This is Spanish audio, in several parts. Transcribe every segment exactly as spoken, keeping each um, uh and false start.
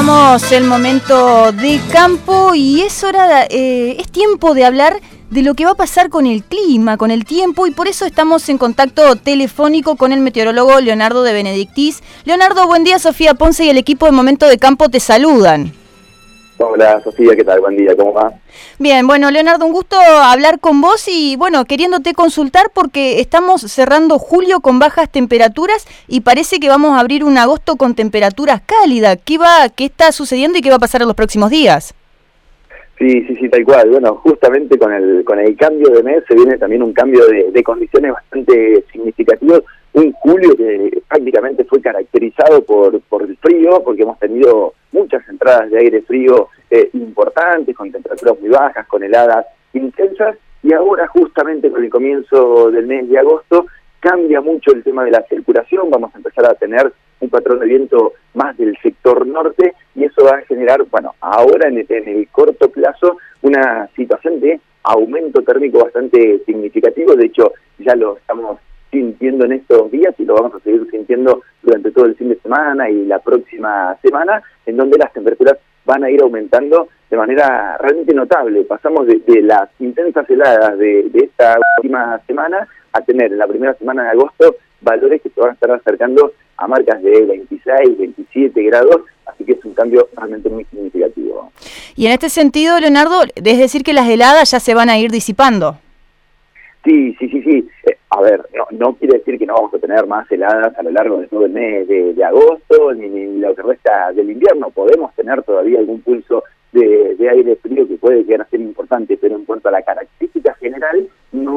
Llegamos el momento de campo y es hora, eh, es tiempo de hablar de lo que va a pasar con el clima, con el tiempo, y por eso estamos en contacto telefónico con el meteorólogo Leonardo de Benedictis. Leonardo, buen día. Sofía Ponce y el equipo de Momento de Campo te saludan. Hola Sofía, ¿qué tal? Buen día, ¿cómo va? Bien, bueno Leonardo, un gusto hablar con vos y bueno, queriéndote consultar porque estamos cerrando julio con bajas temperaturas y parece que vamos a abrir un agosto con temperaturas cálidas. ¿Qué va, qué está sucediendo y qué va a pasar en los próximos días? Sí, sí, sí, tal cual. Bueno, justamente con el con el cambio de mes se viene también un cambio de, de condiciones bastante significativo. Un julio que prácticamente fue caracterizado por, por el frío, porque hemos tenido muchas entradas de aire frío eh, importantes, con temperaturas muy bajas, con heladas intensas, y ahora justamente con el comienzo del mes de agosto cambia mucho el tema de la circulación. Vamos a empezar a tener un patrón de viento más del sector norte, y eso va a generar, bueno, ahora en el, en el corto plazo, una situación de aumento térmico bastante significativo. De hecho, ya lo estamos sintiendo en estos días y lo vamos a seguir sintiendo durante todo el fin de semana y la próxima semana, en donde las temperaturas van a ir aumentando de manera realmente notable. Pasamos de, de las intensas heladas de, de esta última semana a tener en la primera semana de agosto valores que se van a estar acercando a marcas de veintiséis, veintisiete grados, así que es un cambio realmente muy significativo. Y en este sentido, Leonardo, es decir que las heladas ya se van a ir disipando. Sí, sí, sí, sí. Eh, a ver, no, no quiere decir que no vamos a tener más heladas a lo largo de todo el mes de, de agosto, ni, ni lo que resta del invierno. Podemos tener todavía algún pulso de, de aire frío que puede llegar a ser importante, pero en cuanto a la característica general,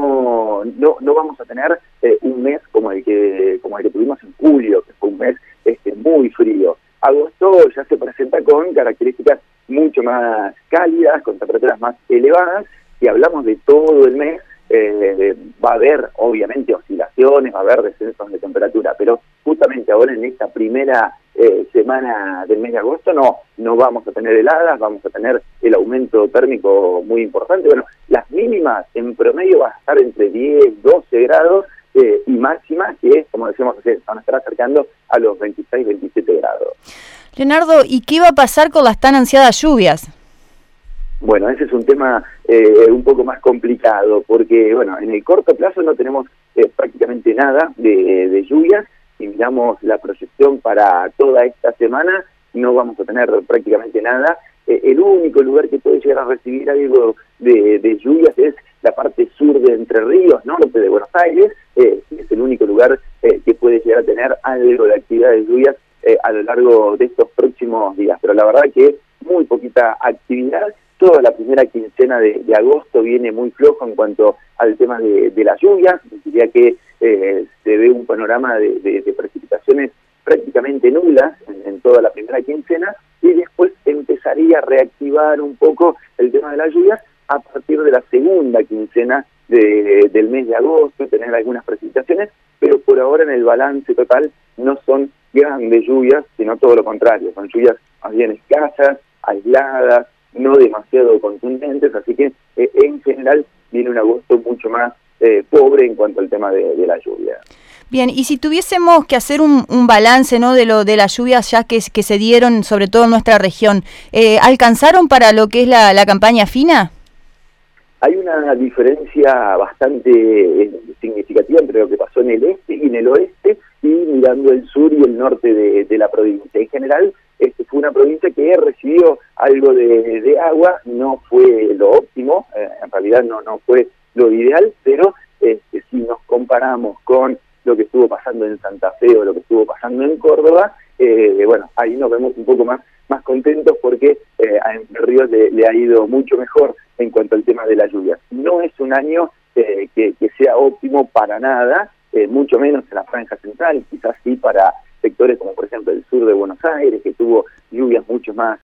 no no, no vamos a tener eh, un mes como el que como el que tuvimos en julio, que fue un mes este, muy frío. Agosto ya se presenta con características mucho más cálidas, con temperaturas más elevadas, y hablamos de todo el mes. Eh, va a haber obviamente oscilaciones, va a haber descensos de temperatura, pero justamente ahora en esta primera eh, semana del mes de agosto no no vamos a tener heladas, vamos a tener el aumento térmico muy importante. Bueno, las mínimas en promedio van a estar entre diez, doce grados eh, y máximas que, como decíamos, se van a estar acercando a los veintiséis, veintisiete grados. Leonardo, ¿y qué va a pasar con las tan ansiadas lluvias? Bueno, ese es un tema eh, un poco más complicado, porque bueno, en el corto plazo no tenemos eh, prácticamente nada de, de lluvias. Si miramos la proyección para toda esta semana, no vamos a tener prácticamente nada. Eh, el único lugar que puede llegar a recibir algo de, de lluvias es la parte sur de Entre Ríos, norte de Buenos Aires. Eh, es el único lugar eh, que puede llegar a tener algo de actividad de lluvias eh, a lo largo de estos próximos días. Pero la verdad que muy poquita actividad. Toda la primera quincena de, de agosto viene muy flojo en cuanto al tema de, de las lluvias. Diría que eh, se ve un panorama de, de, de precipitaciones prácticamente nulas en, en toda la primera quincena, y después empezaría a reactivar un poco el tema de las lluvias a partir de la segunda quincena de, del mes de agosto, tener algunas precipitaciones, pero por ahora en el balance total no son grandes lluvias, sino todo lo contrario, son lluvias más bien escasas, aisladas, no demasiado contundentes, así que eh, en general viene un agosto mucho más eh, pobre en cuanto al tema de, de la lluvia. Bien, y si tuviésemos que hacer un, un balance, ¿no?, de lo de las lluvias ya que, que se dieron, sobre todo en nuestra región, eh, ¿alcanzaron para lo que es la, la campaña fina? Hay una diferencia bastante eh, significativa entre lo que pasó en el este y en el oeste, y mirando el sur y el norte de, de la provincia. En general, este fue una provincia que recibió algo de, de agua, no fue lo óptimo, eh, en realidad no, no fue lo ideal, pero este, si nos comparamos con lo que estuvo pasando en Santa Fe o lo que estuvo pasando en Córdoba, eh, bueno, ahí nos vemos un poco más, más contentos porque eh, a Entre Ríos le, le ha ido mucho mejor en cuanto al tema de la lluvia. No es un año eh, que, que sea óptimo para nada, eh, mucho menos en la franja central, quizás sí para sectores como por ejemplo el sur de Buenos Aires, que tuvo lluvias mucho más